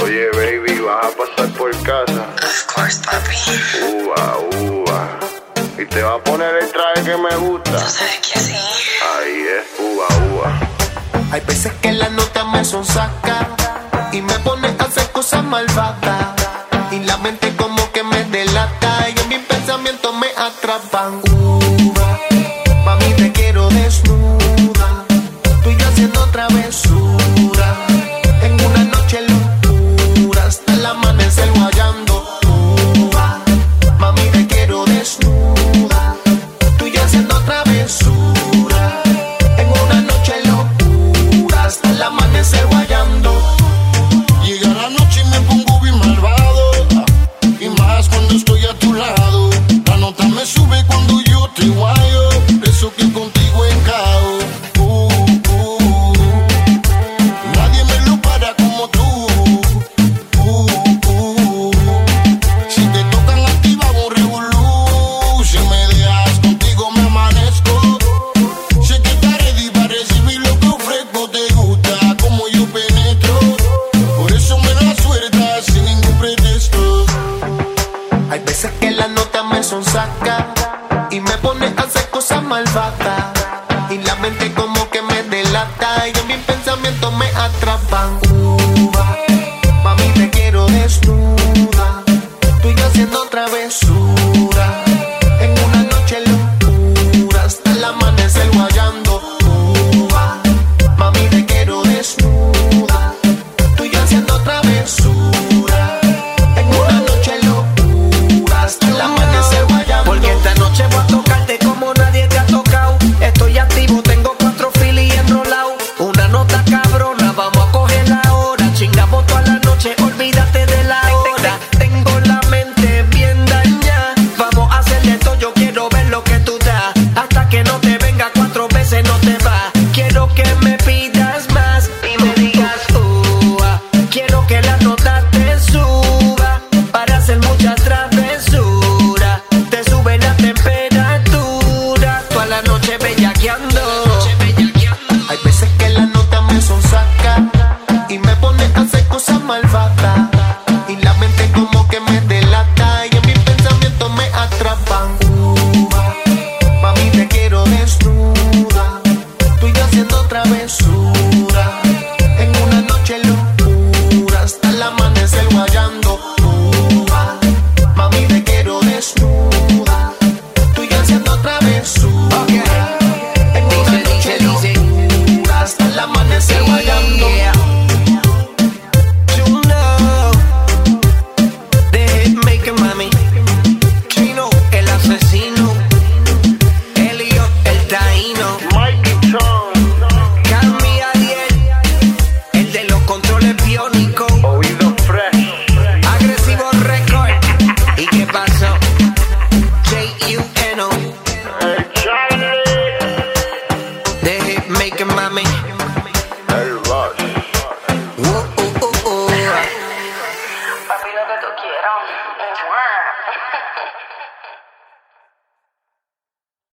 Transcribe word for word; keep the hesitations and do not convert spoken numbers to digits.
Oye, baby, ¿vas a pasar por casa? Of course, papi. Uva, uva. Y te va a poner el traje que me gusta. Tú sabes que sí. Ahí es, uva, uva. Hay veces que la nota me sonsaca y me pone a hacer cosas malvadas. Y la mente como que me delata y en mis pensamientos me atrapan. Uva, mami, te quiero desnuda. Tú y yo haciendo travesura. En una noche locura hasta el amanecer guayando. Uva, mami, te quiero desnuda. Tú y yo haciendo travesura. En una noche locura hasta el amanecer guayando. Llega la noche y me pongo bien malvado, y más cuando estoy a tu lado. La nota me sube cuando yo te guayo, eso que contigo encajo. Uh, uh, nadie me lo para como tú. Uh, uh, si te tocan activa un revolú, si me dejas contigo me amanezco. Sé que estaré ready para recibir lo que ofrezco. Te gusta como yo penetro, por eso me la sueltas sin ningún pretexto. Hay veces que la nota me sonsaca y me pone a hacer cosas malvadas. Y la mente como que me delata y en mis pensamientos me atrapan. Uva, mami, te quiero desnuda. Tú y yo haciendo travesura. En una noche locura hasta el amanecer guayando. Uva, mami, te quiero desnuda. Tú y yo haciendo travesura. En una noche locura hasta el amanecer guayando. Porque esta noche voy a tocarte como nadie te ha tocado. Estoy activo, tengo cuatro filis enrolado. Una nota cabrona, vamos a coger la hora. Chingamos toda la noche, olvídate de la hora. Tengo la mente bien dañada. Vamos a hacerle esto, yo quiero ver lo que tú das. Hasta que no te venga cuatro veces no te va. Quiero que me pidas más y me digas uh, ah. Quiero que la nota te suba para hacer muchas travesuras. Te sube la temperatura toda la noche bellaqueando. Hay veces que la nota me sonsaca y me pone a hacer cosas malvadas.